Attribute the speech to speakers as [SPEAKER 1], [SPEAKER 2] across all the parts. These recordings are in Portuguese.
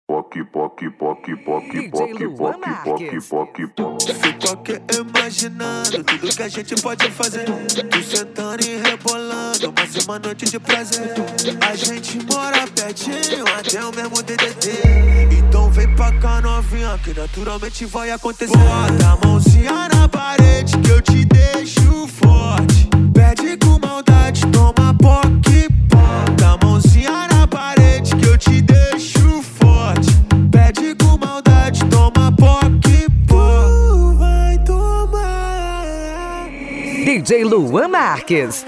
[SPEAKER 1] Fico aqui imaginando tudo que a gente pode fazer. Tu sentando e rebolando, mais uma noite de prazer. A gente mora pertinho, até o mesmo DDD. Então vem pra cá novinha, que naturalmente vai acontecer. Bota a mãozinha na parede que eu te deixo forte. Pede com maldade, toma poque. Bota a mãozinha na parede que eu te deixo forte. Pede com maldade, toma poque. Tu vai tomar.
[SPEAKER 2] DJ Luan Marques.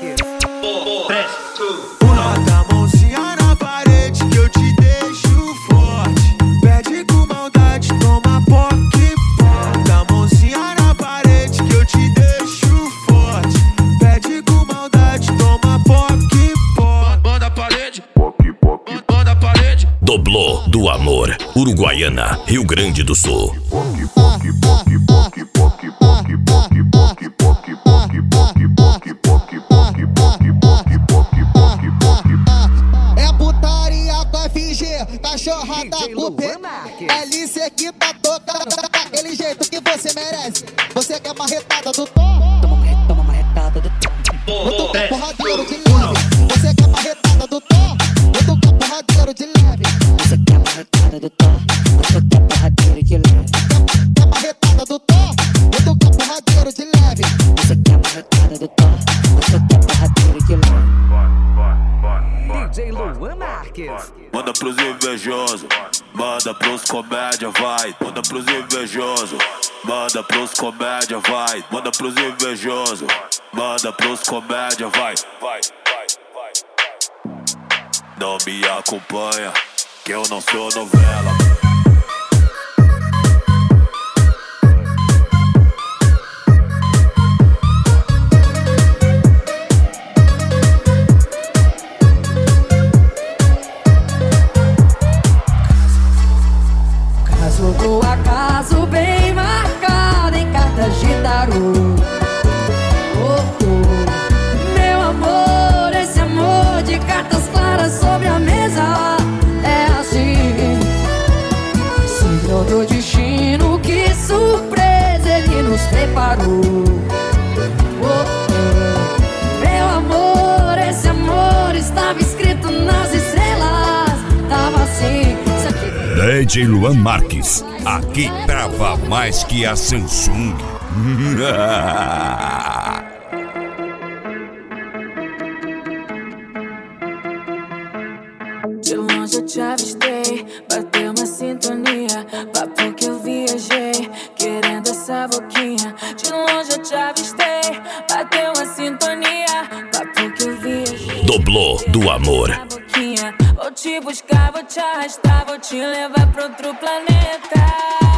[SPEAKER 1] Bota a mãozinha na parede que eu te deixo forte. Pede com maldade, toma poque. Bota a mãozinha na parede que eu te deixo forte. Pede com maldade, toma poque. Banda a parede, banda a parede.
[SPEAKER 3] Doblô do Amor, Uruguaiana, Rio Grande do Sul.
[SPEAKER 4] É putaria com FG, cachorrada com P. LC que tá tocando daquele jeito que você merece. Você quer marretada do tom? Toma marretada do tom. Eu tô com porradeiro de leve. Você quer marretada do tom? Eu tô com porradeiro de leve. Você quer marretada do tom? Eu tô com porradeiro de leve. Quer marretada do tom? Eu tô com porradeiro de leve. Você quer marretada do tom? Eu tô com porradeiro de leve.
[SPEAKER 2] DJ Luan Marques.
[SPEAKER 1] Manda pros invejosos, manda pros comédia, vai. Manda pros invejosos, manda pros comédia, vai. Manda pros invejosos, manda pros comédia, vai. Não me acompanha, que eu não sou novela.
[SPEAKER 5] Caso do acaso bem marcado em cartas de tarô. Meu amor, esse amor de cartas claras sobre a mesa é assim. Signo do destino, que surpresa ele nos preparou. Meu amor, esse amor estava escrito nas estrelas. Tava assim.
[SPEAKER 3] DJ Luan Marques, aqui trava mais que a Samsung.
[SPEAKER 5] De longe eu te avistei, bateu uma sintonia. Papo que eu viajei, querendo essa boquinha. De longe eu te avistei, bateu uma sintonia. Papo que eu viajei.
[SPEAKER 3] Doblô do Amor.
[SPEAKER 5] Vou te buscar, vou te arrastar, vou te levar pra outro planeta.